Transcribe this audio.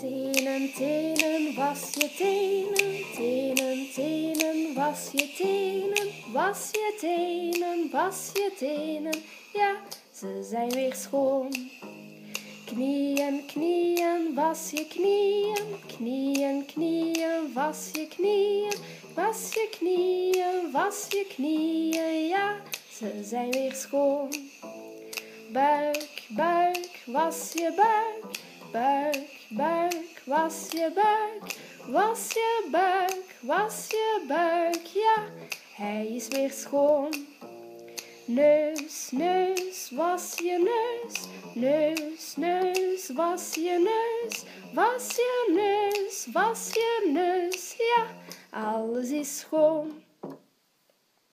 Tenen, tenen, was je tenen. Tenen, tenen, was je tenen. Was je tenen, was je tenen. Ja, ze zijn weer schoon. Knieën, knieën, was je knieën. Knieën, knieën, was je knieën. Was je knieën, was je knieën. Ja, ze zijn weer schoon. Buik, buik, was je buik. Buik, buik, was je buik. Was je buik, was je buik. Ja, hij is weer schoon. Neus, neus, was je neus. Neus, neus, was je neus. Was je neus, was je neus. Ja, alles is schoon.